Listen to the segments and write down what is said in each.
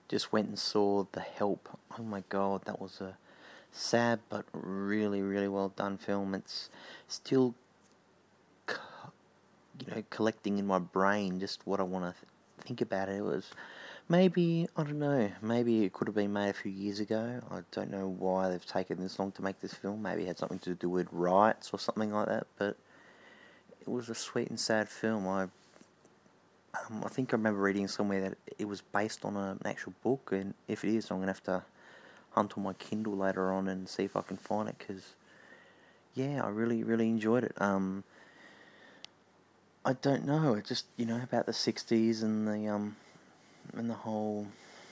just went and saw The Help. Oh my god, that was a sad but really, really well done film. It's still, collecting in my brain just what I want to think about it. It was maybe, I don't know, maybe it could have been made a few years ago. I don't know why they've taken this long to make this film. Maybe it had something to do with rights or something like that, but it was a sweet and sad film. I think I remember reading somewhere that it was based on an actual book, and if it is, I'm going to have to hunt on my Kindle later on and see if I can find it, because, yeah, I really, really enjoyed it. I don't know, it just, about the 60s and the whole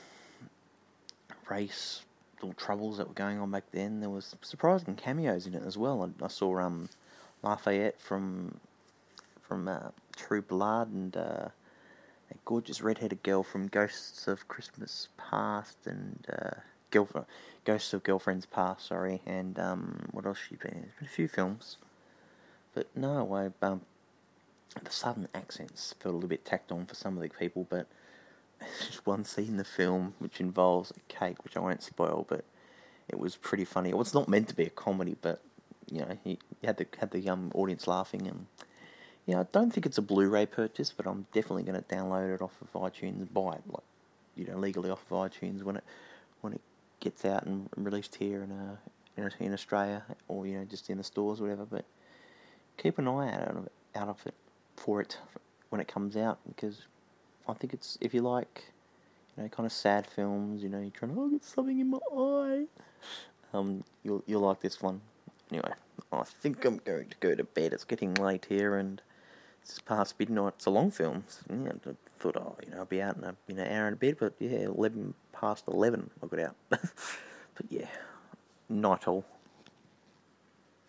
race little troubles that were going on back then. There was surprising cameos in it as well. I saw Lafayette from True Blood, and a gorgeous red-headed girl from Ghosts of Christmas Past, and Ghosts of Girlfriends Past, sorry, and what else she been in? There's been a few films, but no, the southern accents felt a little bit tacked on for some of the people, but there's just one scene in the film which involves a cake, which I won't spoil, but it was pretty funny. It was not meant to be a comedy, but you had the audience laughing, and I don't think it's a Blu-ray purchase, but I'm definitely going to download it off of iTunes and buy it, legally off of iTunes when it gets out and released here in Australia, or just in the stores or whatever. But keep an eye out of it for it when it comes out, because I think it's, if you like, kind of sad films, you're trying to get something in my eye. You'll like this one. Anyway, I think I'm going to go to bed. It's getting late here, and it's past midnight. It's a long film. I thought, I'll be out in an hour and a bit, but 11 past 11 I got out. But yeah, night all.